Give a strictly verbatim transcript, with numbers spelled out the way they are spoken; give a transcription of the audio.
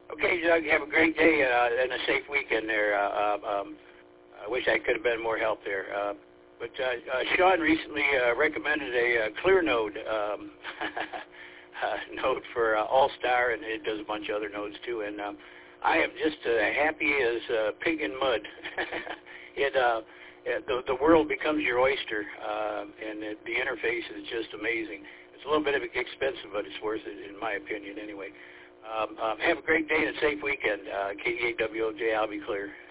Okay, Doug, have a great day uh, and a safe weekend there. Uh, um, I wish I could have been more help there. Uh, but uh, uh, Sean recently uh, recommended a uh, clear node um, uh, node for uh, All-Star, and it does a bunch of other nodes too. And um, I am just uh, happy as a pig in mud. it, uh, it the, the world becomes your oyster, uh, and it, the interface is just amazing. It's a little bit of expensive, but it's worth it, in my opinion, anyway. Um, um, have a great day and a safe weekend. Uh, K D A W O J, I'll be clear.